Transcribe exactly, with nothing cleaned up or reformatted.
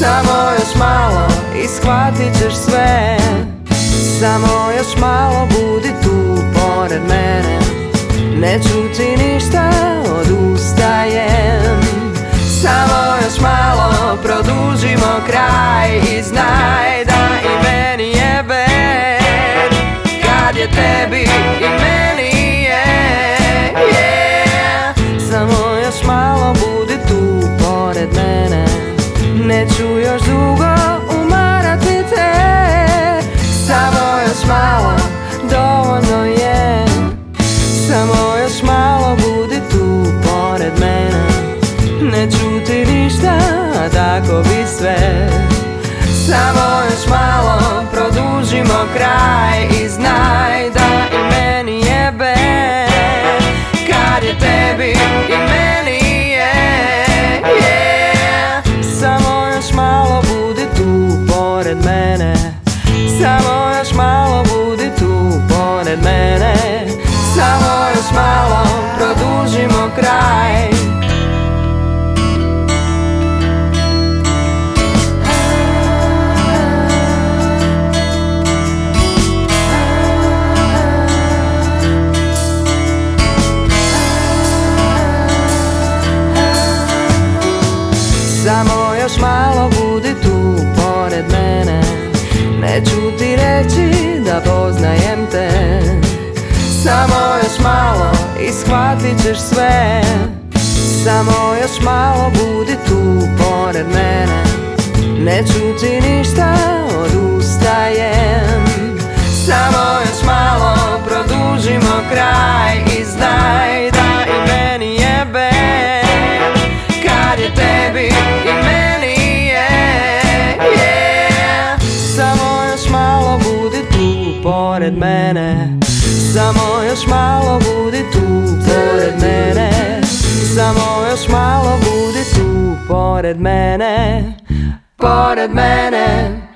Samo još malo i shvatit ćeš sve. Samo još malo budi tu pored mene. Ne čuti ništa, odustajem. Samo još malo produžimo kraj i znaj da i meni je bed kad je tebi i meni je, yeah. Samo još malo budi tu pored mene. Neću još dugo umarati te. Samo još malo, dovoljno je. Samo još malo budi tu pored mene. Ne čuti ništa, a tako bi sve. Samo još malo produžimo kraj i znaj da i meni je bed kad je tebi i meni je, yeah. Samo još malo budi tu pored mene. Samo još malo budi tu pored mene. Samo još malo produžimo kraj. Samo još malo budi tu pored mene. Neću ti reći da poznajem te. Samo još malo i shvatit ćeš sve. Samo još malo budi tu pored mene. Ne čuti ništa, odustajem. Samo još malo produžimo kraj i znaj da i meni je bed kad je tebi i meni je, yeah. Samo još malo budi tu pored mene. Samo još malo budi tu pored mene. Samo još malo budi tu pored mene. Pored mene.